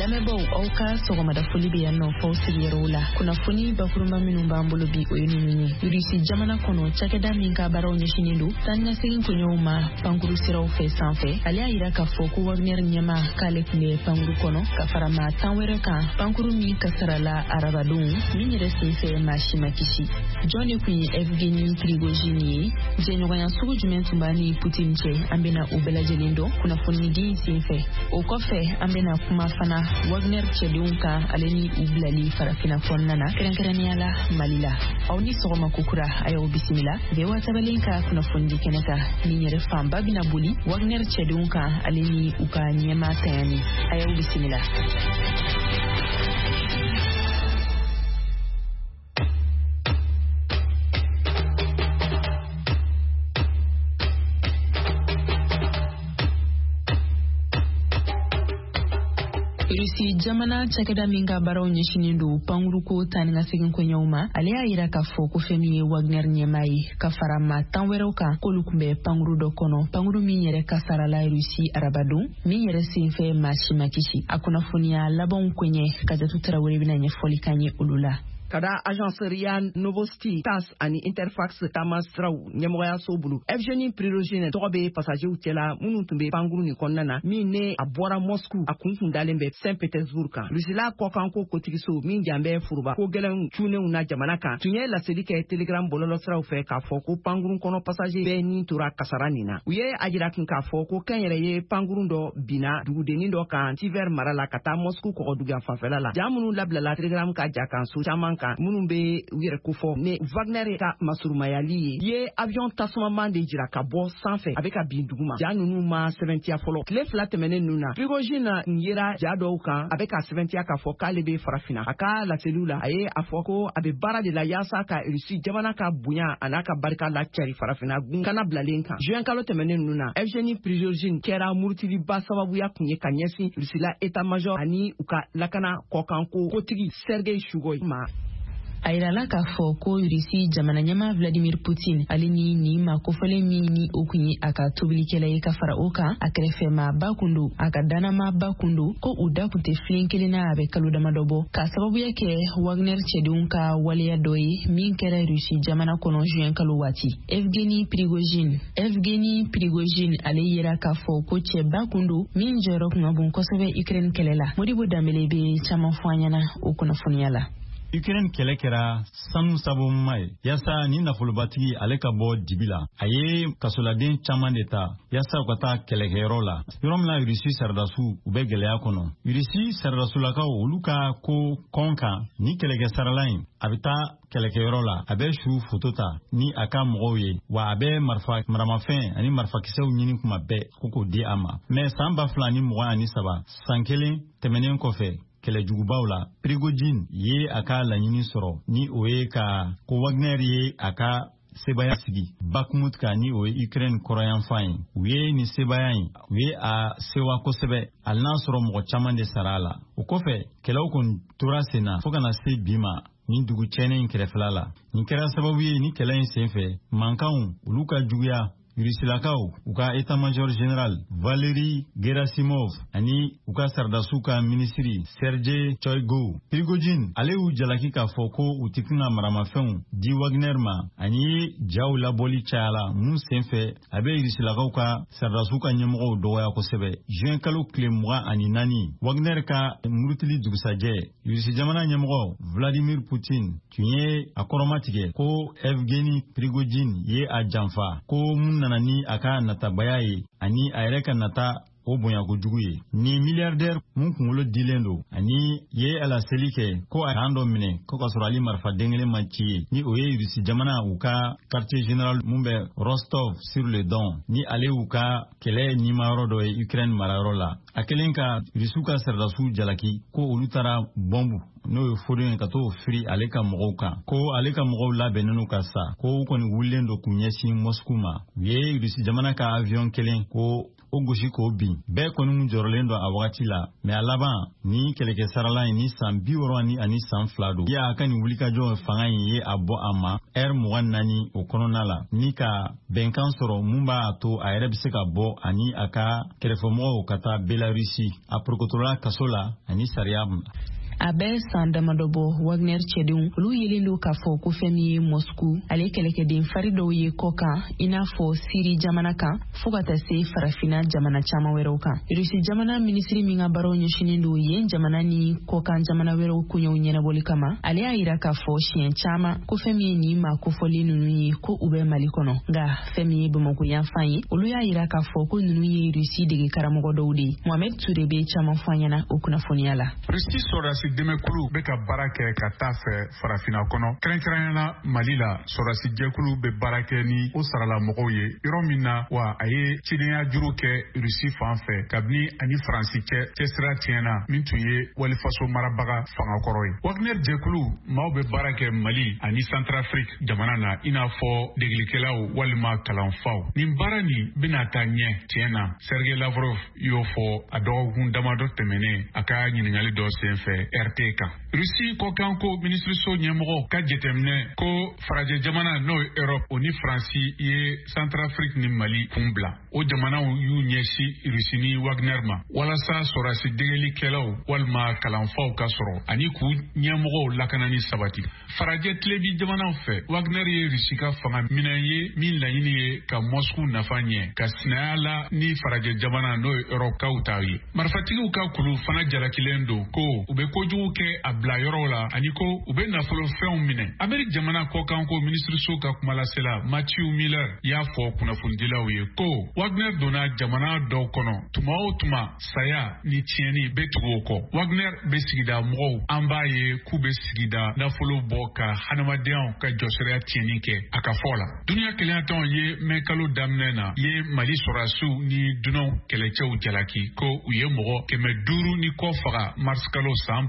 lamebo oka sogomada foli be yanno fawsiri yerola kuna foni bakuruma minu bambulo bi oyini urisi jamana kono chakeda minka baraw nyeshinindu tanna sigin kunyoma panguru siraw fe sanfe aliya ira ka foko wagner nyama kale kule panguru kono ka farama tanwere kan panguru mi kasarala arabadun minyere sefe mashima kishi Johnny Queen Evgeny Prigozhin jenyoga sugu jumentumbani Putinche ambena ubela jelindo kuna foni di sefe okofe ambena kuma fana Wagner chedunka aleni ublali farafina fonnana kerenkereniala malila awni sogoma kukura ayo bisimila bewa tabalinka kuna fondi keneka ninyere famba binabuli Wagner chedunka aleni uka nyema tayani ayo bisimila Rusi jamana chakeda minga baraw nyeshinindu panguruko taninga sigin kwenyauma aliya ira ka foko femi Wagner nyemai ka farama tanweroka kolukumbe panguru dokono panguru minyere kasara la Rusi arabadu minyere sinfe mashima kishi akuna funia labon kwenye kazatu tarawere binanye folikanye ulula kada agence Rian Novosti TAS ani Interfax Tamastraw nyemoya sobulu Evgeny Prigozhin tobe passager utela munutumbe panguru ni konnana mine abora Moscou akunkundalembe Saint Petersburg Rusila kokanko kotigiso min jambe furuba ko gelen tune una jamana kan tunye la selike telegram bololo straw fe ka foko panguru kono passager be ni tura kasaranina uye ajira kin ka foko kenyere ye panguru do bina dugudeni do kan tiver marala kata Moscou ko duga fafela la jamunu labla la telegram ka jakan so chaman munun be wire kufo ne Wagner ka masurumayali ye avion tasuma de jira ka bo sanfɛ avec ka binduguma janunu ma 70 folo le flat menen nuna Prigozhin nyera jado kan avec ka 70 ka fo kale be farafina aka la cellule aye afoko abe bara de la yasa ka Russie jamana ka bunya anaka barka la cari farafina gun kana blalenka juin kalo temenen nuna Evgeny Prigozhin kera murtili ba sababu ya kunye kanyesi Russie la état major ani uka lakana kokanko kotigi Sergei Shugoy ma Airala ka foko Rusi jamana nyama Vladimir Putin alini ni makofole ni okunyi aka tobilikele ka fara oka akrefema bakundu akadana ma bakundu ko uda kunte flinkele na abe kaluda madobo ka sababu yake Wagner chedunka wale doi min kera Rusi jamana kono juin kaluwati Evgeny Prigozhin aliyera ka foko che bakundu min jorok ngabun kosobe Ukraine kelela modibo damelebe chamafanyana okuna funiala Ukraine kɛlɛ kɛra sanu sabu mai yasa ni nafolobatigi ale ka bɔ dibila a ye kasoladen caman de ta yasa u ka taa kɛlɛkɛyɔrɔ la yɔrɔ min na Rusi saradasu u bɛ gɛlɛya kɔnɔ Rusi saradasulakaw olu ka ko kɔn kan ni kɛlɛkɛ sarala in a bɛ taa kɛlɛkɛyɔrɔ la a bɛ su foto ta ni a ka mɔgɔw ye wa a bɛ maramafɛn ani marifakisɛw ɲini kuma bɛɛ ko k'o di a ma mais san 2023 san kelen tɛmɛnen kɔfɛ kɛlɛjugubaw la Prigozhin ye a ka laɲini sɔrɔ ni o ye ka ko Wagner ye a ka sebaya sigi Bakhmut ka ni o ye Ukraine kɔrɔyanfan ye u ye ni sebaya in u ye a sewa kosɛbɛ hali n'a sɔrɔ mɔgɔ caman de sara a la o kɔfɛ kɛlɛw kɔni tora sen na fo kana se bi ma ni dugu cɛnnen in kɛrɛfɛla la nin kɛra sababu ye ni kɛlɛ in senfɛ mankanw olu ka juguya Rusilakaw u ka état-major général Valery Gerasimov ani u ka sardasu ka ministri Sergei Shoigu Prigozhin ale y'u jalaki k'a fɔ ko u tɛ kan ka maramafɛnw di Wagner ma ani jaw labɔli cayala mun senfɛ a bɛ Rusilakaw ka sardasu ka ɲɛmɔgɔw dɔgɔya kosɛbɛ juin kalo tile 24 Wagner ka murutili dugusajɛ Rusi jamana ɲɛmɔgɔ Vladimir Putin tun ye a kɔrɔmatigɛ ko Evgeny Prigozhin ye a janfa ko mun nana ni a ka natabaya ye ani a yɛrɛ ka nata o bonya kojugu ye ni milliardaire mun kunkolo dilen do ani ye ala seli kɛ ko a kan dɔ minɛ ko ka sɔrɔ ali marifa den kelen ma ci ye ni o ye Rusi jamana u ka quartier général mun bɛ Rostov sur le Don ni ale u ka kɛlɛ nimayɔrɔ dɔ ye Ukraine marayɔrɔ la a kelen ka Rusiw ka sardasiw jalaki ko olu taara bɔnbu n'o ye fɔden ye ka t'o firi ale ka mɔgɔw kan ko ale ka mɔgɔw labɛnnen ka sa ko u kɔni wulilen do k'u ɲɛsin Moscou ma u ye Rusi jamana ka avion kelen ko o gosi k'o bin bɛɛ kɔni mun jɔrɔlen don a wagati la mais a laban ni kɛlɛkɛ sarala ni san 60 ani san 2 don ya ka ni wulikajɔ fanga ye a bɔ a ma heure 24 o kɔnɔna la ni ka bɛnkan sɔrɔ mun b'a to a yɛrɛ bɛ se ka bɔ ani a ka kɛrɛfɛmɔgɔw ka taa Belarusi a porokotola kaso la ani sariya a bɛ san damadɔ bɔ Wagner cɛdenw olu yelen do k'a fɔ ko fɛn min ye Moscou ale kɛlɛkɛden fari dɔw ye kɔ kan i n'a fɔ Siri jamana kan fo ka taa se farafina jamana caman wɛrɛw kan. Rusi jamana minisiri min ka baaraw ɲɛsinen do yen jamana ni kɔkan jamana wɛrɛw koɲɛw ɲɛnabɔli kama ale y'a yira k'a fɔ siɲɛ caman ko fɛn min ye nin ma kofɔlen ninnu ye ko u bɛ Mali kɔnɔ nka fɛn min ye Bamako yanfan ye olu y'a yira k'a fɔ ko ninnu ye Rusi dege karamɔgɔ dɔw de ye. Mohamed Touré bɛ caman fɔ an ɲɛna o kunnafoniya la. Dɛmɛkulu bɛ ka baara kɛ ka taa fɛ farafina kɔnɔ kɛrɛnkɛrɛnyana Mali la sɔrɔdasi jɛkulu bɛ baara kɛ ni o sarala mɔgɔw ye yɔrɔ min na wa a ye cidenya juru kɛ Rusi fan fɛ kabini ani Faransi cɛsira tiɲɛna min tun ye walifaso marabaga fangakɔrɔ ye. Wagner jɛkulu maaw bɛ baara kɛ Mali ani Centrafrique jamana na i n'a fɔ degelikɛlaw walima kalanfaw. Nin baara nin bɛna taa ɲɛ tiɲɛna Sergei Lavrov y'o fɔ a dɔgɔkun damadɔ tɛmɛnen a ka ɲininkali dɔ senfɛ RT kan. Rusi kɔkanko ministriso ɲɛmɔgɔ ka jateminɛ ko farajɛ jamana n'o ye Europe o ni Faransi ye Centrafrique ni Mali kun bila. O jamanaw y'u ɲɛsi Rusi ni Wagner ma walasa sɔrɔdasi degelikɛlaw walima kalanfaw ka sɔrɔ ani k'u ɲɛmɔgɔw lakanani sabati. Farajɛ tilebi jamanaw fɛ Wagner ye Rusi ka fanga minɛn ye min laɲini ye ka Moscou nafa ɲɛ ka sinaya la ni farajɛ jamana n'o ye Europe kaw ta ye. Marifatigiw ka kulu fana jalakilen don ko u bɛ kojugu kɛ a bila yɔrɔw la ani ko u bɛ nafolo fɛnw minɛ. Amerik jamana kɔkanko ministriso ka kumalasela Matthew Miller y'a fɔ kunnafonidilaw ye ko Wagner donna jamana dɔw kɔnɔ tuma o tuma saya ni tiɲɛni bɛ tugu o kɔ. Wagner bɛ sigida mɔgɔw an b'a ye k'u bɛ sigida nafolo bɔ ka hadamadenyaw ka jɔsiriya tiɲɛni kɛ a ka fɔ la. Duniya kɛlɛyatɔnw ye mɛn kalo daminɛ na ye Mali sɔrɔdasiw ni dunanw kɛlɛcɛw jalaki ko u ye mɔgɔ 500 ni kɔ faga mars kalo san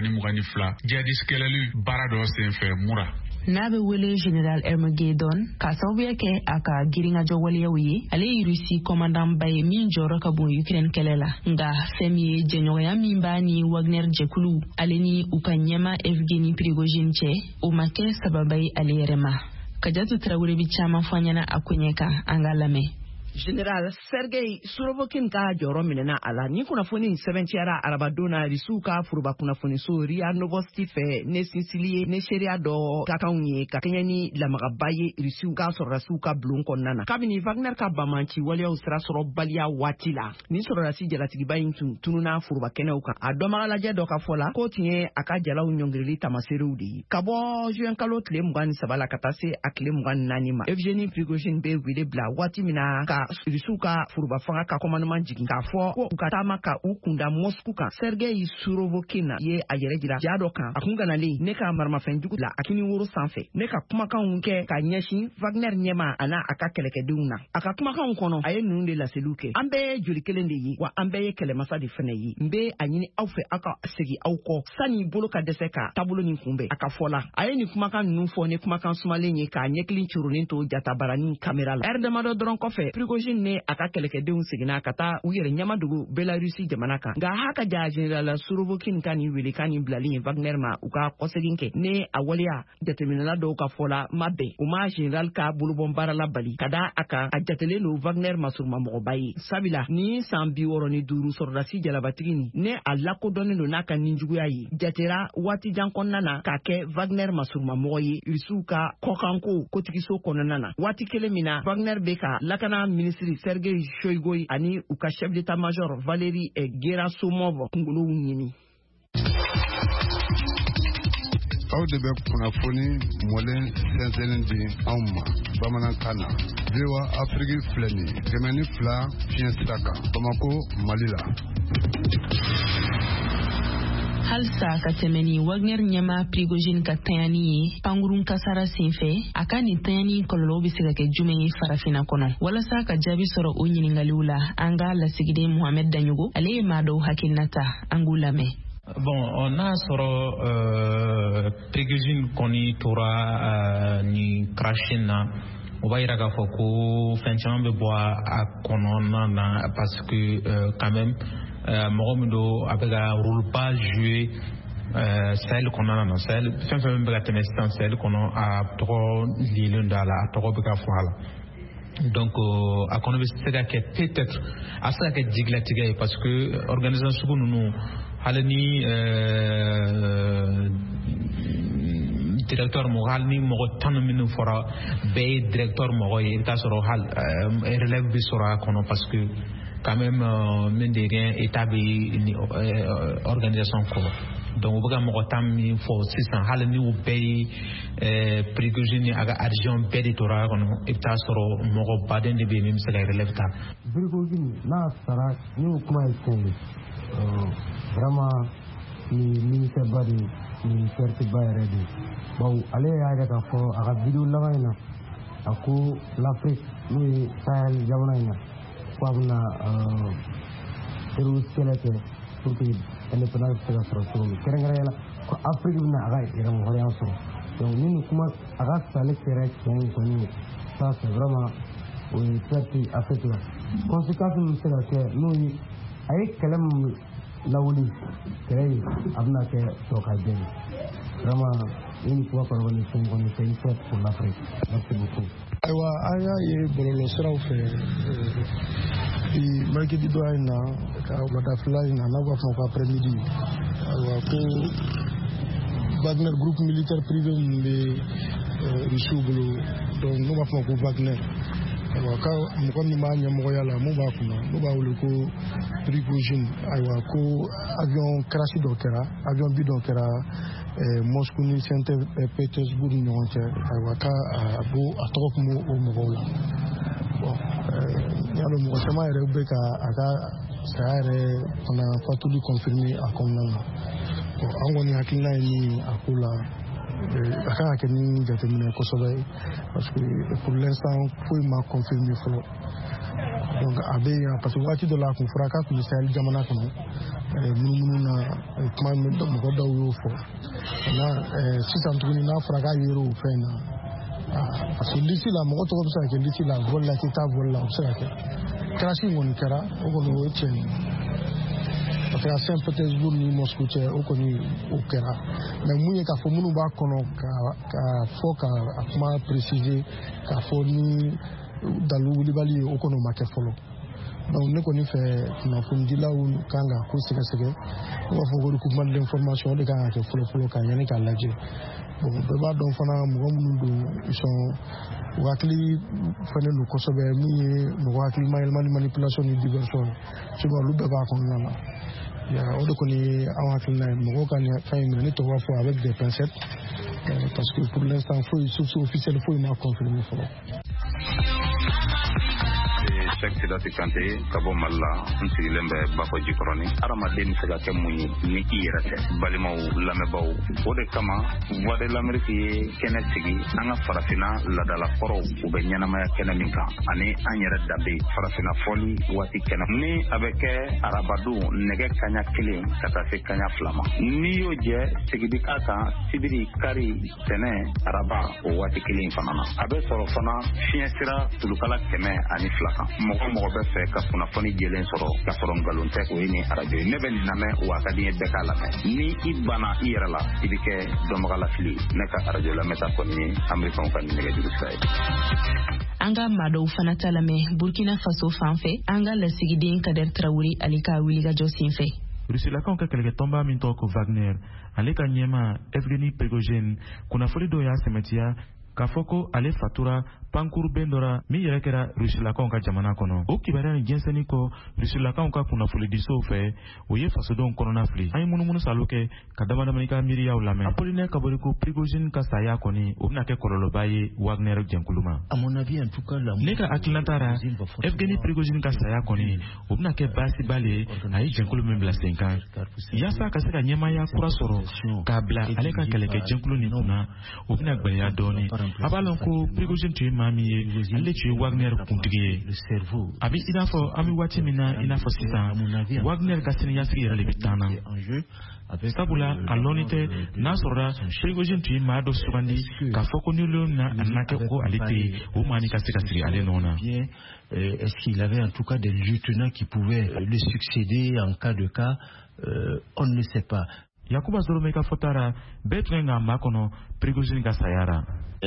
2022 jihadis kɛlɛli baara dɔ senfɛ mura. N'a bɛ wele General Armageddon ka sababuya kɛ a ka giringajɔ waleyaw ye ale ye Rusi kɔmandanba ye min jɔyɔrɔ ka bon Ukraine kɛlɛ la nka fɛn min ye jɛɲɔgɔnya min b'a ni Wagner jɛkulu ale ni u ka ɲɛma Evgeny Prigozhin cɛ o ma kɛ sababa ye ale yɛrɛ ma. Kajatu Traoré bi caman fɔ an ɲɛna a ko ɲɛ kan an ka lamɛn. General Sergei Surovikin ka jɔyɔrɔ minɛna a la ni kunnafoni sɛbɛntiyara arabadonna Rusiw ka furuba kunnafoniso RIA Novosti fɛ ne sinsili ye ne seereya dɔ ka kanw ye ka kɛɲɛ ni lamagaba ye Rusiw ka sɔrɔdasiw ka bulon kɔnɔna na kabini Wagner ka bamanci waleyaw sira sɔrɔ baliya waati la ni sɔrɔdasi jalatigiba in tun tununa furuba kɛnɛw kan a dɔmagalajɛ dɔ ka fɔ la ko tun ye a ka jalaw ɲɔngirili tamaserew de ye ka bɔ juin kalo tile 23 la ka taa se a tile 24 ma Evgeny Prigozhin bɛ wele bila waati min na ka Rusiw ka furuba fanga ka commandement jigin k'a fɔ ko u ka taama ka u kunda Moscou kan. Sergei Surovikin ye a yɛrɛ jira ja dɔ kan a kun ganalen ne ka maramafɛnjugu la a kini woro sanfɛ ne ka kumakanw kɛ ka ɲɛsin Wagner ɲɛma a n'a a ka kɛlɛkɛdenw na. A ka kumakanw kɔnɔ a ye ninnu de laseliw kɛ an bɛɛ ye joli kelen de ye wa an bɛɛ ye kɛlɛmasa de fɛnɛ ye n bɛ a ɲini aw fɛ aw ka segin aw kɔ sani bolo ka dɛsɛ ka taabolo nin kunbɛn a ka fɔ la a ye nin kumakan ninnu fɔ ni kumakan sumalen ye k'a ɲɛkili curunin to jatabarani kamera la. damadɔ dɔrɔn kɔfɛ Prigozhin ne a ka kɛlɛkɛdenw seginna ka taa u yɛrɛ ɲamadogo Belarusi jamana kan nka ha ka ja General Surovikin ka nin wele ka nin bilali ye Wagner ma u ka kɔsegin kɛ ne a waleya jateminɛla dɔw ka fɔ la ma bɛn u ma General ka bolobɔn baara la bali ka da a kan a jatelen don Wagner masurumamɔgɔba ye sabila ni san 65 sɔrɔdasi jalabatigi nin ne a lakodɔnnen don n'a ka ninjuguya ye jatera waati jan kɔnɔna na k'a kɛ Wagner masurumamɔgɔ ye Rusiw ka kɔkanko kotigiso kɔnɔna na waati kelen min na Wagner bɛ ka lakana ministri Sergei Shoigu ani u ka chef d'état-major Valery Gerassimov kunkolow ɲini. Aw de bɛ kunnafoni mɔlen sɛnsɛnnen di anw ma bamanankan na VOA Afrique filɛ nin ye 102 fiɲɛ sira kan Bamako Mali la. Halsa ka tɛmɛni Wagner ɲɛma Prigozhin ka tanyani ye pankurun kasara senfɛ a ka nin tanyani kɔlɔlɔw bɛ se ka kɛ jumɛn ye farafina kɔnɔ walasa ka jaabi sɔrɔ o ɲininkaliw la an ka lasigiden Mohamed Danyogo ale ye maa dɔw hakilinata an k'u lamɛn. Bon, n'a sɔrɔ Prigozhin kɔni tora ni crashin na on va ira k'a fɔ ko fɛn caman bɛ bɔ a kɔnɔna na parce que quand même mɔgɔ min don a bɛ ka rôle ba jouer Sahel kɔnɔna na Sahel fɛn fɛn bɛ ka tɛmɛ sisan Sahel kɔnɔ a tɔgɔ lilen don a la a tɔgɔ bɛ ka fɔ a la donc a kɔnɔ bɛ se ka kɛ peut-être a se ka kɛ jigilatigɛ ye parce que organisation sugu ninnu hali ni directeur mɔgɔ hali ni mɔgɔ 10 minnu fɔra bɛɛ ye directeur mɔgɔ ye i bɛ taa sɔrɔ hali relève bɛ sɔrɔ a kɔnɔ parce que quand même min de rien état bɛ organisation kɔrɔ donc u bɛ ka mɔgɔ 10 min fɔ sisan hali ni u bɛɛ ye Prigozhin ni a ka argent bɛɛ de tora a kɔnɔ i bɛ taa sɔrɔ mɔgɔ baden de bɛ yen min bɛ se ka relève ta. Prigozhin n'a sara ni o kuma ye tiɲɛ ye vraiment ni ministère ba de ni fierté ba yɛrɛ de bawo ale y'a yɛrɛ k'a fɔ a ka vidéo laban in na a ko l'Afrique n'o ye Sahel jamana in na ko a bɛna terroriste kɛlɛ kɛ pour que indépendance bɛ se ka sɔrɔ cogo min kɛrɛnkɛrɛnnenya la ko Afrique bɛna a ka yɛrɛmahɔrɔnya sɔrɔ donc ni nin kuma a ka sale kɛra tiɲɛ ye kɔni ça c'est vraiment o ye fierté Afrique la conséquence min bɛ se ka kɛ n'o ye a ye kɛlɛ min lawuli kɛlɛ ye a bɛna kɛ sɔrɔkajɛ ye vraiment ni kuma kɔni kɔni fɛn kɔni c'est une fête pour l'Afrique merci beaucoup. Ayiwa an y'a ye bɔlɔlɔ siraw fɛ mercredi dɔ in na ka wadafila in na n'a b'a fɔ ko après midi ayiwa ko Wagner groupe militaire privé min bɛ Rusiw bolo donc n'u b'a fɔ ko Wagner ayiwa ka mɔgɔ min b'a ɲɛmɔgɔya la mun b'a kunna n'u b'a wele ko Prigozhin ayiwa ko avion crash dɔ kɛra avion bi dɔ kɛra Moscou ni Saint-Pétersbourg ni ɲɔgɔn cɛ ayiwa ka a tɔgɔ kun b'o mɔgɔw la bon n y'a dɔn mɔgɔ caman yɛrɛ bɛ ka a ka saya yɛrɛ fana fatuli confirmer a kɔnɔna na bon an kɔni hakilina ye min a ko la a kan ka kɛ ni jateminɛ kosɛbɛ parce que pour l'instant foyi ma confirmer fɔlɔ donc a bɛ yan parce que waati dɔ la a kun fɔra k'a kun bɛ Sahel jamana kɔnɔ munumunu na kuma mɔgɔ dɔw y'o fɔ sisan tuguni n'a fɔra k'a yer'o fɛn na parce que lisi la mɔgɔ tɔgɔ bɛ se ka kɛ lisi la vol la k'i t'a vol la o bɛ se ka kɛ crash kɔni kɛra o kɔni o ye tiɲɛ ye parce que a Saint-Pétersbourg ni Moscou cɛ o kɔni o kɛra mais mun ye k'a fɔ minnu b'a kɔnɔ ka fɔ ka a kuma préciser k'a fɔ ni dalu wulibali ye o kɔni o ma kɛ fɔlɔ donc ne kɔni fɛ kunnafonidilaw kan ka ko sɛgɛsɛgɛ ne b'a fɔ ko recoupement d'information o de kan ka kɛ fɔlɔ ka yanni k'a lajɛ bon bɛɛ b'a dɔn fana mɔgɔ minnu don u hakili fɛnɛ don kosɛbɛ min ye mɔgɔ hakili mayɛlɛmali manipulation ni diversion souvent olu bɛɛ b'a kɔnɔna na o de kɔni ye anw hakilina ye mɔgɔw ka nin fɛn in minɛ ne tɔgɔ b'a fɔ avec des pincettes parce que pour l'instant foyi source officielle foyi m'a confirmé fɔlɔ. Cheikh Sidati Kante ka bɔ Mali la n sigilen bɛ Bafɔ Jikɔrɔni adamaden bɛ se ka kɛ mun ye ni i yɛrɛ tɛ balimaw lamɛnbaw o de kama Voix de l'Amérique ye kɛnɛ sigi an ka farafinna ladala kɔrɔw u bɛ ɲɛnamaya kɛnɛ min kan ani an yɛrɛ danbe farafinna fɔli waati kɛnɛ ni a bɛ kɛ arabadon nɛgɛ kaɲa 1 ka taa se kaɲa 2 ma n'i y'o jɛ sigidi ka kan sibiri kari tɛnɛ araba o waati 1 fana na a bɛ sɔrɔ fana fiɲɛ sira tulukala 102 kan mɔgɔ bɛ fɛ ka kunnafoni jɛlen sɔrɔ ka sɔrɔ nkalon tɛ o ye ni arajo ye ne bɛ nin lamɛn wa ka di n ye bɛɛ k'a lamɛn ni i banna i yɛrɛ la i bɛ kɛ dɔnbaga lafili ne ka arajo lamɛnta kɔni ye amerikanw ka nɛgɛjuru sira ye. An ka maa dɔw fana ta lamɛn Burkina Faso fan fɛ an ka lasigiden Kader Traoré ale ka wulikajɔ sen fɛ. Rusilakaw ka kɛlɛkɛtɔnba min tɔgɔ ko Wagner ale ka ɲɛma Evgeny Prigozhin kunnafoni dɔw y'a sɛmɛtiya k'a fɔ ko ale fatura pankurubɛn dɔ la min yɛrɛ kɛra Rusilakaw ka jamana kɔnɔ. O kibaruya ni jɛnsɛnni kɔ Rusilakaw ka kunnafonidisow fɛ o ye fasodenw kɔnɔna fili. An ye munumunu salo kɛ ka damadamanin ka miiriyaw lamɛn. Apollinaire Kabori ko Prigozhin ka saya kɔni o bɛna kɛ kɔlɔlɔba ye Wagner jɛnkulu ma. Ne ka hakilinata ra Evgeny Prigozhin ka saya kɔni o bɛna kɛ baasiba le ye a ye jɛnkulu min bila sen kan. Yaasa ka se ka ɲɛmaya kura sɔrɔ k'a bila ale ka kɛlɛkɛ jɛnkulu nin kunna o bɛna gwɛlɛya dɔɔni. abalon ko Prigozhin tu mami alle tu Wagner kuntigi abi inafo ami wati mina inafo sita Wagner kasini yasigi yara lebitana sabula alonite nasora Prigozhin tu ma do subandi ka foko nilo na anake ko alite o mani kasiri ale nona. Est-ce qu'il avait en tout cas des lieutenants qui pouvaient le succéder en cas de cas? On ne sait pas. Yakuba Zoromeka Fotara, Betrenga Makono, Prigozhin Gasayara.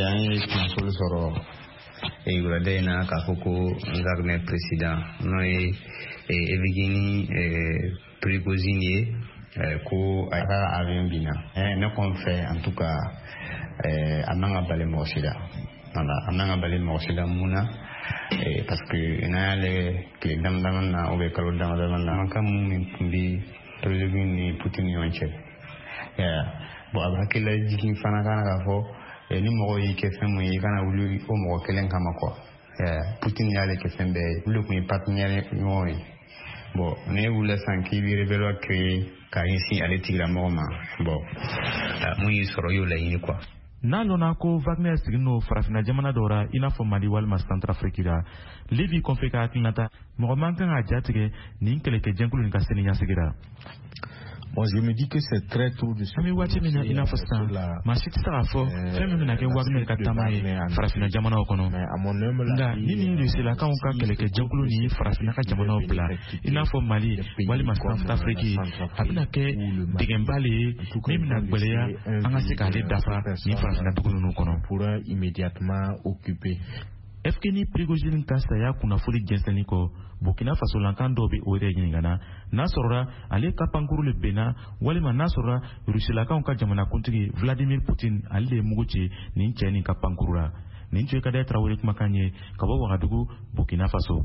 Et Gradena Kafoko, Wagner président, Noé et Evgeny Prigozhin, ko ara avion bina. Ne qu'on fait en tout cas, Amanga Balé Morsida. Amanga Balé Morsida Mouna. Parce que na les dames na obe kalo dames na manka mumbi Prigozhin Poutine yonche. Bon après la jikin fana kana ka fo ni mo yi ke fem yi kana wulu o mo kelen kama ko Poutine ya le ke fem be wulu ko partenaire yoy bon ne wula sanki bi rebelo créer ka ici aller tigra moma bon mu yi soro yo la yini quoi. Nalona ko Wagner signo farafina jamana dora inafo Mali walma Centrafrique Libye konfeka atinata mo mankan ajatige ni keleke jenkulu ni kaseni yasigira. Bon, je me dis que c'est très tôt de se wati mina ina fasta ma siti sarafo femme mina ke Wagner katamaye farafina jamana okono nda nini risi la kan ka keleke jenkulu ni farafina ka jamana obla inafo Mali walma Centrafrique abina ke digembali mina gbeleya anga se ka le dafa ni farafina tukunu kono pour immédiatement occuper. Evgeny Prigozhin kasaya kuna fuli jensani ko Burkina Faso lankando bi ore nyingana nasora ale kapanguru le bena walima nasora Russia ka onka jamana kuntigi Vladimir Putin ale muguchi ni ncheni kapangurura ni nchwe kada Traoré kumakanye kabo wagadugu Burkina Faso.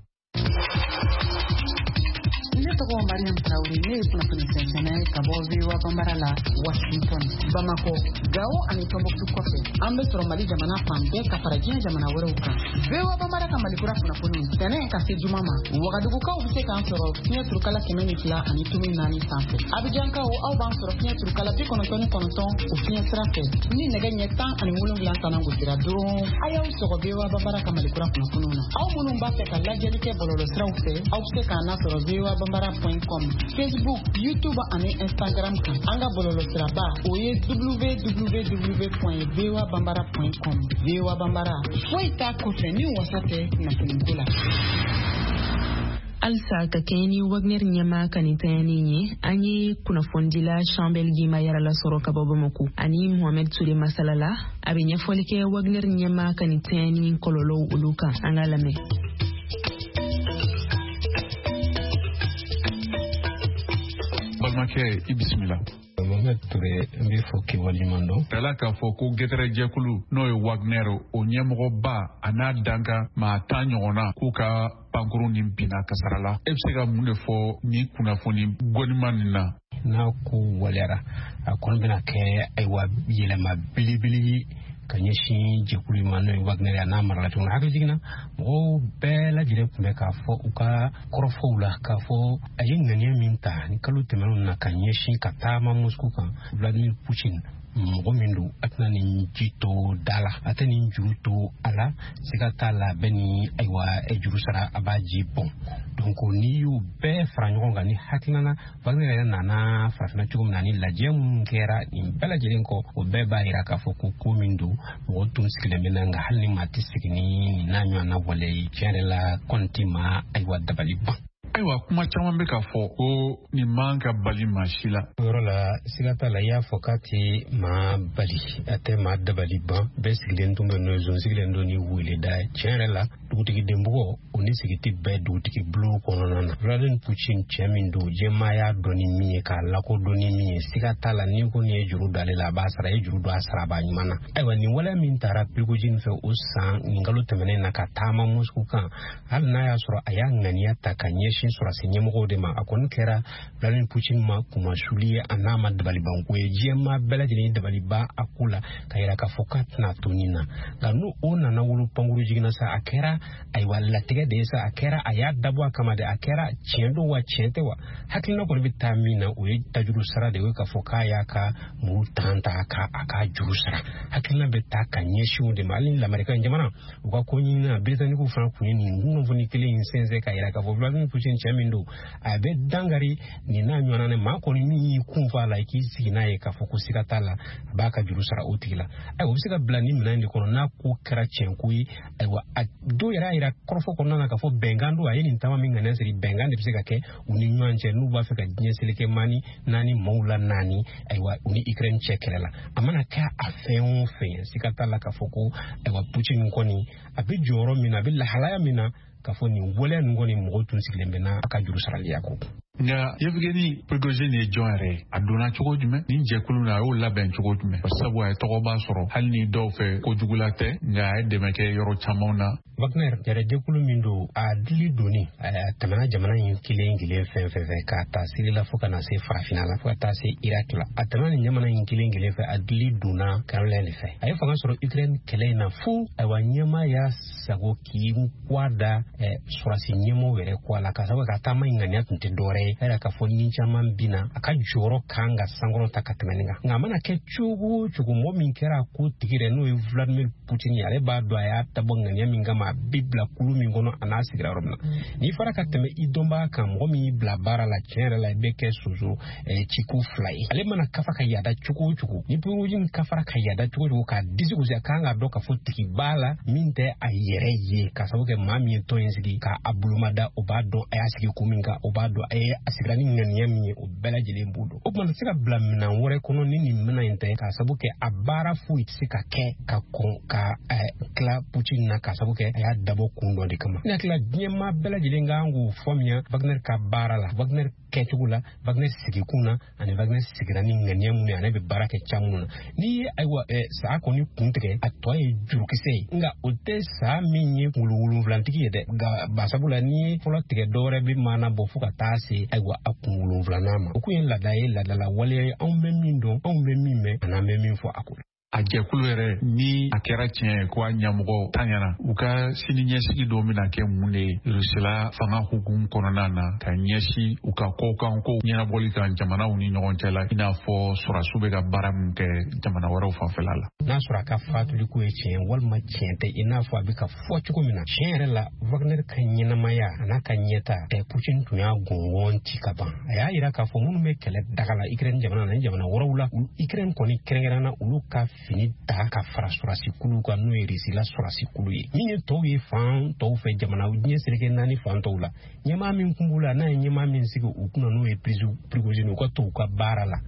Togo Mariam Traoré ne kunakunisensene kabo viwa Bambarala Washington Bamako Gao ani Tombouctou kofe ambe soro Mali jamana pambe kafarajia jamana wereuka viwa Bambara kamali kura kunakuni tene kasi jumama wagadugu ka ubise ka ansoro fiye turukala kemeni fila ani tumi nani sanfe Abidjan ka au bansoro fiye turukala bi konontoni kononton ufiye srafe ni nege nyetan ani mulungu lansana ngusira dron aya usoro viwa Bambara kamali kura kunakununa au mulumba feka lajelike bololo sraufe au feka nasoro viwa Bambara Facebook, YouTube et Instagram anga bololo siraba oye www.voabambara.com VOA Bambara foita kofeni wasate na kunikula Alsa kakeni Wagner nyama kanitani nye anyi kuna fondila Chambel Gima yara la soroka bobomoku ani Mohamed Soule Masalala abinya folike Wagner nyama kanitani kololo uluka angalame. Balmake ibismillah. Mohamed Touré mbe foki walimando. Tala ka foko getere jekulu no e Wagner o nyemgo ba ana danga ma tanyona kuka pankuru ni bina kasarala. Ebsega munde fo ni kunafoni gonimanina. Na ku walera akon bina ke aywa yelema bilibili kanyeshi jekulu mano Wagner ya na marala tuna hakijina mo bela jire kumbe ka fo uka korofo ula ka fo ayengane minta ni kalu temelo na kanyeshi katama Moscou kan Vladimir Putin Mogomindu atna ni jito dala atani juruto ala sikata la beni aywa ejurusara abaji bon donc ni yu be frangonga ni hakilana Wagner na frafina chugum nani la jem kera ni bela jirenko o beba iraka foko komindu wotun sikile menanga halni matisikini nanyo na wale la kontima aywa dabaliba. Aywa kuma caman bɛ ka fɔ ko nin man ka bali maa si la. Yɔrɔ la sigata la i y'a fɔ k'a tɛ maa bali a tɛ maa dabali ban bɛɛ sigilen tun bɛ n'o zon sigilen don ni weleda tiɲɛ yɛrɛ la dugutigi denbugɔ o ni sigiti bɛɛ dugutigi bulon kɔnɔna na. Vladimir Putin cɛ min don jɛmaaya dɔn ni min ye k'a lakodɔn ni min ye sigata la ni ko nin ye juru don ale la a b'a sara ye juru don a sara a b'a ɲuman na. Ayiwa nin waleya min taara Prigozhin fɛ o san nin kalo tɛmɛnen na ka taama Moscou kan hali n'a y'a sɔrɔ a y'a ŋaniya ta ka ɲɛsin sɔrɔ se ɲɛmɔgɔw de ma a kɔni kɛra Vladimir Putin ma kumasuli ye a n'a ma dabalibanko ye diɲɛma bɛɛ lajɛlen dabaliba a ko la ka yira k'a fɔ k'a tɛna to nin na nka n'o o nana wolo pankuru jiginna sa a kɛra kɛra ayiwa latigɛ de sa a kɛra a y'a dabɔ a kama de a kɛra tiɲɛ don wa tiɲɛ tɛ wa hakilina kɔni bɛ taa min na o ye tajuru sara de ye k'a fɔ k'a y'a ka muru tan ta a ka juru sara hakilina bɛ taa ka ɲɛsin o de ma hali ni lamarika jamana u ka ko ɲini na Britanniques fana kun ye nin kunnafoni kelen in sɛnsɛn ka yira k'a fɔ Vladimir Putin cɛ min don a bɛ dangari nin n'a ɲɔgɔnna ne maa kɔni min y'i kun fɔ a la i k'i sigi n'a ye k'a fɔ ko siga t'a la a b'a ka juru sara o tigi la ayiwa o bɛ se ka bila ni minɛn de kɔnɔ n'a ko kɛra tiɲɛko ye ayiwa a dɔw yɛrɛ y'a yira kɔrɔfɔ kɔnɔna na k'a fɔ bɛnkan don a ye nin taama min ŋaniya siri bɛnkan de bɛ se ka kɛ u ni ɲɔgɔn cɛ n'u b'a fɛ ka diɲɛ seleke naani maaw la naani ayiwa u ni Ukraine cɛ kɛlɛ la a mana kɛ a fɛn o fɛn siga t'a la k'a fɔ ko ayiwa Putin kɔni a bɛ jɔyɔrɔ min na a bɛ lahalaya min na k'a fɔ nin waleya ninnu kɔni mɔgɔw tun sigilen bɛ n'a ka juru saraliya ko nka Yevgeny Prigozhin ye jɔn yɛrɛ ye a donna cogo jumɛn nin jɛkulu na a y'o labɛn cogo jumɛn sabu a ye tɔgɔba sɔrɔ hali ni dɔw fɛ kojugula tɛ nka a ye dɛmɛ kɛ yɔrɔ camanw na Wagner jɛkulu min don a dili doni a tɛmɛna jamana in kelen fɛn fɛ k'a ta Sirila fo ka na se Farafina la fo ka taa se Iraki la a tɛmɛna nin jamana in kelen fɛ a dili donna Kremlin de fɛ a ye fanga sɔrɔ Ukraine kɛlɛ in na fo ayiwa ɲɛmaa y'a sago k'i kwada sɔrɔsi ɲɛmɔgɔw yɛrɛ kɔ a la ka sababu ka taama in ŋaniya tun tɛ dɔwɛrɛ ye a yɛrɛ k'a fɔ ni caman bina a ka jɔyɔrɔ kan ka sankɔrɔ ta ka tɛmɛ nin kan nka a mana kɛ cogo o cogo mɔgɔ min kɛra a ko tigi yɛrɛ n'o ye Vladimir Putin ye ale b'a dɔn a y'a dabɔ ŋaniya min kama a bi bila kulu min kɔnɔ a n'a sigira yɔrɔ min na n'i fara ka tɛmɛ i dɔnbaga kan mɔgɔ min y'i bila baara la tiɲɛ yɛrɛ la i bɛ kɛ soso ciko fila ye ale mana kafa ka yada cogo o cogo ni Prigozhin kafara ka yada cogo o cogo k'a disi gosi a kan ka dɔn k'a fɔ tigi b'a la min tɛ a yɛrɛ ye k'a sababu kɛ maa min ye tɔn in sigi k'a bolomada o b'a dɔn a y'a sigi kun min kan o b'a dɔn a sigira ni ŋaniya min ye o bɛɛ lajɛlen b'o dɔn o tuma se ka bila minɛn wɛrɛ kɔnɔ ni nin minɛn in tɛ k'a sababu kɛ a baara foyi tɛ se ka kɛ ka kɔn ka tila Putin na k'a sababu kɛ a y'a dabɔ kun dɔ de kama ne hakili la diɲɛmaa bɛɛ lajɛlen kan k'o faamuya Wagner ka baara la Wagner kɛcogo la Wagner sigikun na ani Wagner sigira ni ŋaniya mun ye ale bɛ baara kɛ caman na n'i ye ayiwa saa kɔni kun tigɛ a tɔ ye jurukisɛ ye nka o tɛ saa min ye kunkolo wolonwulantigi ye dɛ nka basabu la n'i ye fɔlɔ tigɛ dɔwɛrɛ bɛ maana bɔ fo ka taa se ayiwa a kun wolonwulanan ma o kun ye laada ye laadala waleya ye anw bɛ min dɔn anw bɛ min mɛn an'an bɛ min fɔ a ko a jɛkulu yɛrɛ ni a kɛra tiɲɛ ye ko a ɲɛmɔgɔ tanyana u ka sini ɲɛsigi dɔw bɛna kɛ mun de ye Rusila fanga hukumu kɔnɔna na ka ɲɛsin u ka kokan ko ɲɛnabɔli kan jamanaw ni ɲɔgɔn cɛ la i n'a fɔ sɔrɔdasiw bɛ ka baara min kɛ jamana wɛrɛw fanfɛla la n'a sɔrɔ a ka fatuli ko ye tiɲɛ walima tiɲɛ tɛ i n'a fɔ a bɛ ka fɔ cogo min na tiɲɛ yɛrɛ la Wagner ka ɲɛnamaya a n'a ka ɲɛta Putin tun y'a gɔngɔn ci ka ban a y'a yira k'a fɔ minnu bɛ kɛlɛ daga la Ukraine jamana na ni jamana wɛrɛw la Ukraine kɔni kɛrɛnkɛrɛnna olu ka fini ta ka fara sɔrɔdasi kulu kan n'o ye Rusila sɔrɔdasi kulu ye min ye tɔw ye fan tɔw fɛ jamana diɲɛ seleke naani fan tɔw la ɲɛmaa min kun b'u la n'a ye ɲɛmaa min sigi u kunna n'o ye Prigozhin u ka to u ka baara la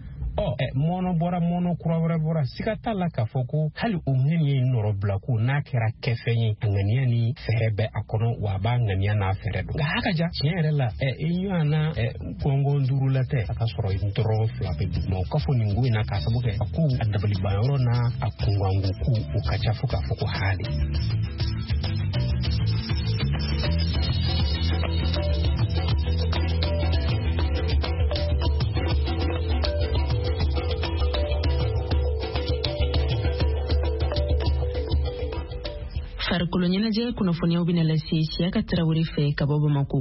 mɔnɔ bɔra mɔnɔ kura wɛrɛ bɔra siga t'a la k'a fɔ ko hali o ŋaniya ye nɔrɔ bila ko n'a kɛra kɛfɛn ye a ŋaniya ni fɛɛrɛ bɛ a kɔnɔ wa a b'a ŋaniya n'a fɛɛrɛ don nka a ka ja tiɲɛ yɛrɛ la i ɲɔgɔn na kɔngɔn duuru la tɛ a ka sɔrɔ dɔrɔn fila bɛ duguma o ka fɔ nin ko in na k'a sababu kɛ a ko a dabalibayɔrɔ n'a a kunkanko ko o ka ca fo k'a fɔ ko hali farikolo ɲɛnajɛ kunnafoniyaw bɛna lase Siyaka Tarawele fɛ ka bɔ Bamako.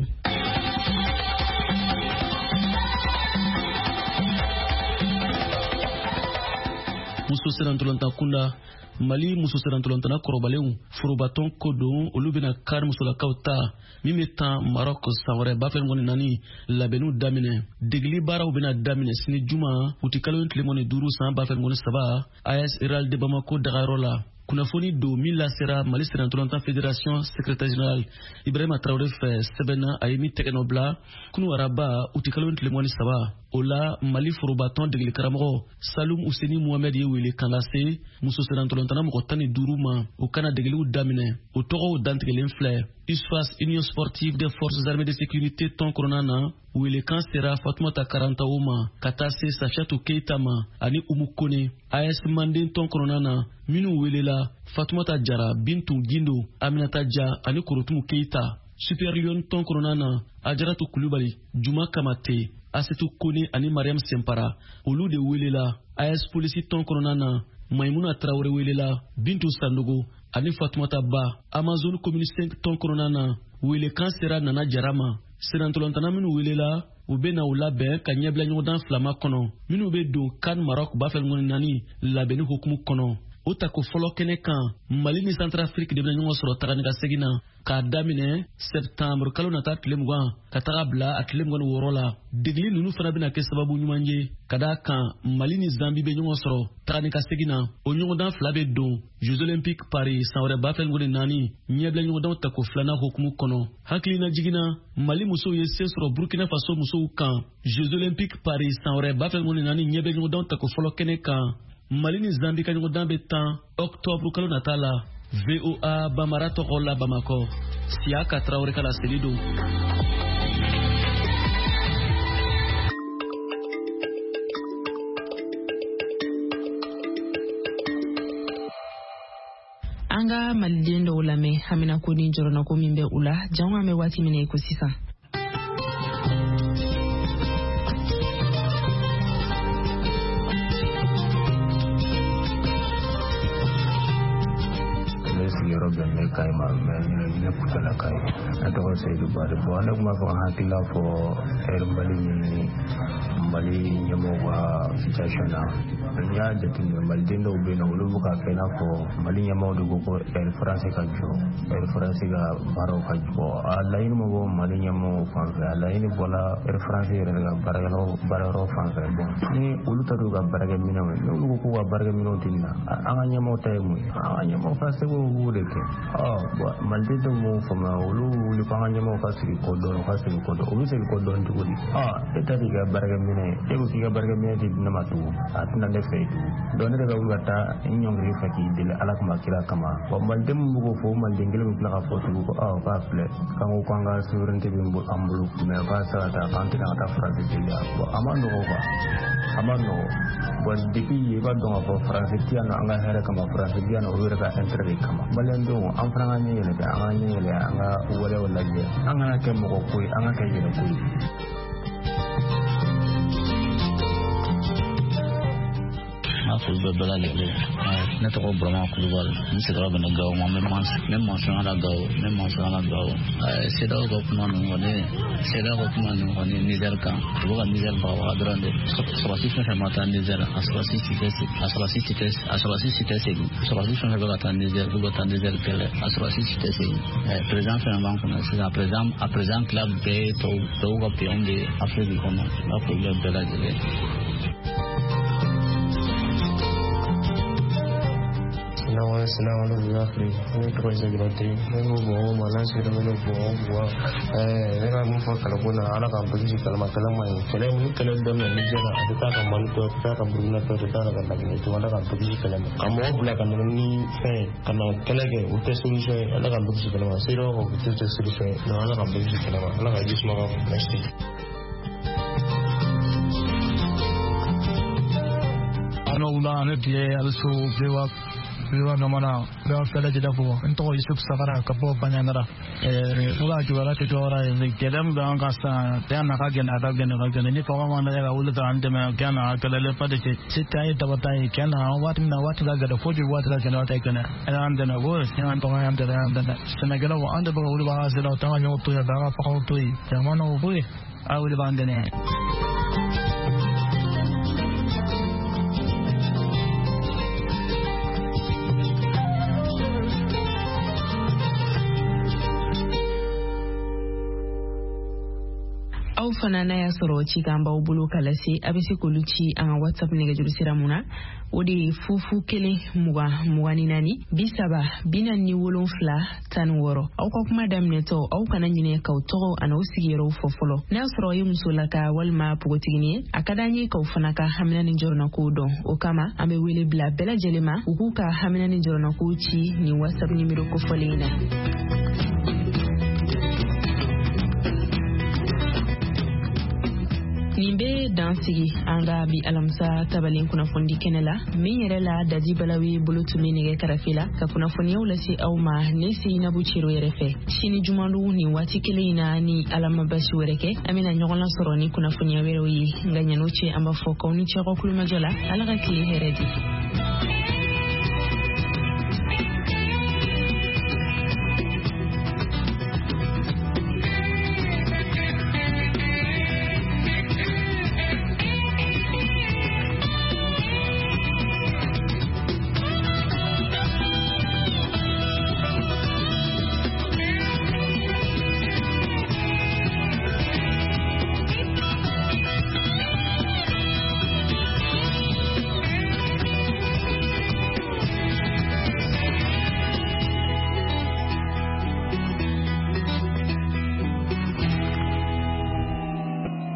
Muso serantolanta kunda Mali muso serantolantana kɔrɔbalenw forobatɔn ko don olu bɛna kari musolakaw ta min bɛ taa Maroc san wɛrɛ ba fɛn kɔni naani labɛnniw daminɛ degeli baaraw bɛna daminɛ sini juma u ti kalo tile mɔni 5 san ba fɛn kɔni 3 AS Rural de Bamako dagayɔrɔ la kunnafoni do min lasera Mali serantolanta Fédération secrétaire général Ibrahima Traoré fɛ sɛbɛnna a ye min tɛgɛ nɔ bila kunu araba u ti kalo tile mɔni 3 o la Mali forobatɔn degeli karamɔgɔ Salum Useni Mohamed ye wele kan lase muso serantolantana mɔgɔ 15 ma o kana degeliw daminɛ o tɔgɔw dantigɛlen filɛ USFAS Union Sportive des Forces Armées de Sécurité tɔn kɔnɔna na wele kan sera Fatumata Karantawo ma ka taa se Safiatou Keita ma ani Umu Kone AS Manden tɔn kɔnɔna na minnu welela Fatumata Jara Bintu Gindo Aminata Dia ani Korotumu Keita Super Lion tɔn kɔnɔna na Ajaratu Kulubali Juma Kamate Asetu Kone ani Mariam Sempara olu de welela AS Polisi tɔn kɔnɔna na Maimuna Traoré welela Bintu Sandogo ani Fatoumata Ba Amazon Community ton koronana wele kansera nana jarama senantolantana minu wele la u bɛ na u labɛn ka ɲɛbila ɲɔgɔndan filama kɔnɔ minnu bɛ don CAN Maroc bafɛn ŋɔni naani labɛnni hukumu kɔnɔ o tako fɔlɔ kɛnɛ kan Mali ni Centrafrique de bɛ ɲɔgɔn sɔrɔ tagani ka segin na k'a daminɛ septembre kalo nata tile 20 ka taga bila a tile 26 la degeli ninnu fana bɛna kɛ sababu ɲuman ye ka da kan Mali ni Zambie bɛ ɲɔgɔn sɔrɔ tagani ka segin na o ɲɔgɔndan fila bɛ don Jeux Olympiques Paris san wɛrɛ bafɛn ŋɔni naani ɲɛbila ɲɔgɔndanw tako filanan hukumu kɔnɔ hakilina jiginna Mali musow ye sen sɔrɔ Burkina Faso musow kan Jeux Olympiques Paris san wɛrɛ bafɛn ŋɔni naani ɲɛbila ɲɔgɔndanw tako fɔlɔ kɛnɛ kan Mali ni Zambie ka ɲɔgɔndan bɛ tan octobre kalo nata la VOA Bamara tɔgɔ la Bamakɔ Siaka Traoré ka laseli don. Anga maliden dɔw lamɛn Hamina ko ni jɔrɔna ko min bɛ u la jango an bɛ waati min na ko sisan. Bɛnbɛ kayi ma ne kutala kayi ne tɔgɔ Seydou Bari bon ne kuma fɔ hakilila fɔ Mali ɲɛmɔgɔw ka situation na n y'a jateminɛ maliden dɔw bɛ yen nɔ olu bɛ ka kɛ i n'a fɔ Mali ɲɛmɔgɔw de ko Air France ka jɔ Air France ka baaraw ka jɔ a laɲini ma bɔ Mali ɲɛmɔgɔw fan fɛ a laɲini bɔla Air France yɛrɛ ka baarayɔrɔ fan fɛ bon ni olu ta don ka baarakɛminɛnw ye n'olu ko k'u ka baarakɛminɛnw tɛ na an ka ɲɛmɔgɔw ta ye mun ye an ka ɲɛmɔgɔw ka se k'o de kɛ maliden dɔw m'o faamuya olu wuli ko an ka ɲɛmɔgɔw ka sigi kɔ dɔn u bɛ segin kɔ dɔn cogo di e ta di ka baarakɛminɛ e ko k'i ka baarakɛminɛ di ne ma tugun a tɛna ne fɛ tugun donc ne de bɛ wuli ka taa ɲɔngiri fɛ k'i deli ala kama kira kama bon maliden min bɛ k'o fɔ maliden kelen bɛ tila ka fɔ tugun ko k'a filɛ k'an ko k'an ka souveraineté bɛ an bolo mais k'a se ka taa k'an tɛna ka taa faransi deli bon a ma nɔgɔ quoi a ma nɔgɔ bon depuis i b'a dɔn ka fɔ faransi tɛ yan nɔ an ka hɛrɛ kama faransi tɛ yan nɔ o yɛrɛ ka intérêt de kama maliyɛn denw an fana ka ɲɛ yɛlɛ an ka ɲɛ yɛlɛ an ka waleyaw lajɛ an kana kɛ mɔgɔ ko ye an ka kɛ yɛrɛ ko ye. foli bɛ bɛɛ lajɛlen ne tɔgɔ Burama Kulubali n sigiyɔrɔ bɛnnen Gawo ma ne mɔnsɔn la Gawo CEDEAO ka kuma ninnu kɔni Niger kan u bɛ ka Niger bagabaga dɔrɔn de sɔrɔdasi fɛn fɛn ma taa Niger a sɔrɔdasi si tɛ segin sɔrɔdasi fɛn fɛn bɛ ka taa Niger k'u bɛ taa Niger kɛlɛ a sɔrɔdasi si tɛ segin président fɛn b'an kɔnɔ sisan a président tila bɛɛ ye tubabu ka peon de ye Afrique kɔnɔ n ka foli bɛ bɛɛ lajɛlen. Sinawalo Afrique ne tɔgɔ ye Segirate ne ko bon ma lansiri ne bon ne ka mun fɔ kalabona ala ka bagi kalama kalama ye kɛlɛ mun kɛlɛ daminɛ ni jɛra a bɛ taa ka Mali tɔ taa ka Burkina tɔ taa ka Laginɛ to ala ka bagi kalama ka mɔgɔ bila ka na ni fɛn ka na kɛlɛ kɛ o tɛ solution ye ala ka bagi kalama sera o tɛ solution ye non ala ka bagi kalama ala ka jisuma ka merci. Ano una ne die also Viva namana bɛɛ fɛlɛ jida fo n tɔgɔ Yusuf Safara ka bɔ Baɲangara o ka jɔyɔrɔ tɛ dɔwɛrɛ ye gɛlɛya min bɛ an kan sisan tɛ na ka gɛlɛn ni fanga ma lajɛ ka wuli ka an dɛmɛ kɛ na gɛlɛlen pas de se tɛ ye dabata ye kɛ na waati min na waati la gɛlɛ fo waati la gɛlɛya tɛ kɛnɛ an dɛmɛ ko an tɔgɔ an dɛmɛ sɛnɛkɛlaw an de bɛ ka wuli b'an ka selaw t'an ka ɲɔgɔn to yen b'an ka fagaw to yen jamana o ko ye a wuli b'an dɛmɛ. aw fana n'a y'a sɔrɔ ci kan b'aw bolo k'a lase a bɛ se k'olu ci an ka WhatsApp nɛgɛjuru sira mun na o de ye 00 20 40 47 16 aw ka kuma daminɛtɔ aw kana ɲinɛ k'aw tɔgɔ ani aw sigiyɔrɔw fɔ fɔlɔ n'a y'a sɔrɔ aw ye muso laka walima pogotigini ye a ka d'an ye k'aw fana ka hamina ni jɔrɔnakow dɔn o kama an bɛ wele bila bɛɛ lajɛlen ma u k'u ka hamina ni jɔrɔnakow ci nin WhatsApp nimero kofɔlen in na. nin bɛ dansigi an ka bi alamisa tabalen kunnafoni kɛnɛ la min yɛrɛ la Daji Balawi bolo tun bɛ nɛgɛ karafe la ka kunnafoniyaw lase aw ma ne Seinabu Cero yɛrɛ fɛ sini jumandu nin waati kelen in na ni Alama basi wɛrɛ kɛ an bɛna ɲɔgɔn lasɔrɔ ni kunnafoniya wɛrɛw ye nka ɲɛn'o cɛ an b'a fɔ k'aw ni cɛ ka kulomajɔ la Ala ka tile hɛrɛ di.